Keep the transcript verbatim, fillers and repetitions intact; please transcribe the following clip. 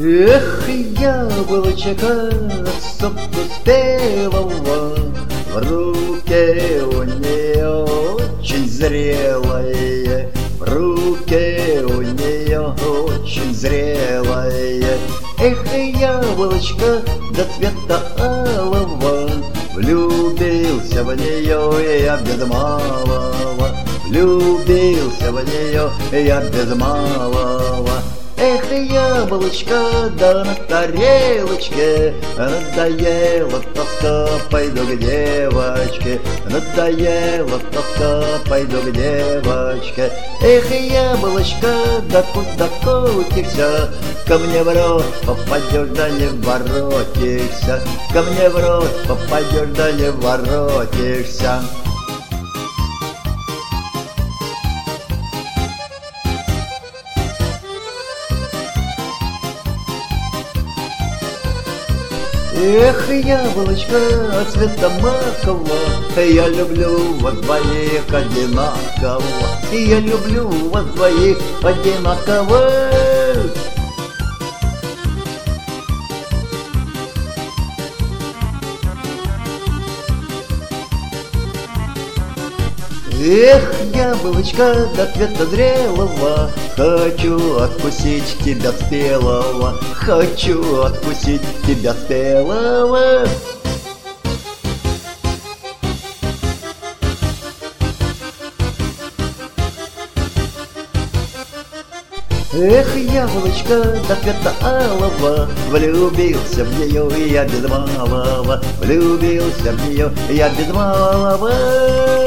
Эх, яблочко сопустелого, в руке у нее очень зрелое, в руке у нее очень зрелое. Эх, яблочко до цвета алого, влюбился в нее я без малого, влюбился в нее я без малого. Эх, яблочко, да на тарелочке, надоела тоска, пойду к девочке, надоела тоска, пойду к девочке. Эх, яблочко, да куда котишься, ко мне в рот попадешь, да не воротишься, ко мне в рот попадешь, да не воротишься. Эх, яблочко цвета макового, я люблю вас двоих одинаково, я люблю вас двоих одинаково. Эх, яблочко до цвета зрелого, хочу откусить тебя спелого, хочу откусить тебя спелого. Эх, яблочко до цвета алого, влюбился в нее я без малого, влюбился в нее я без малого.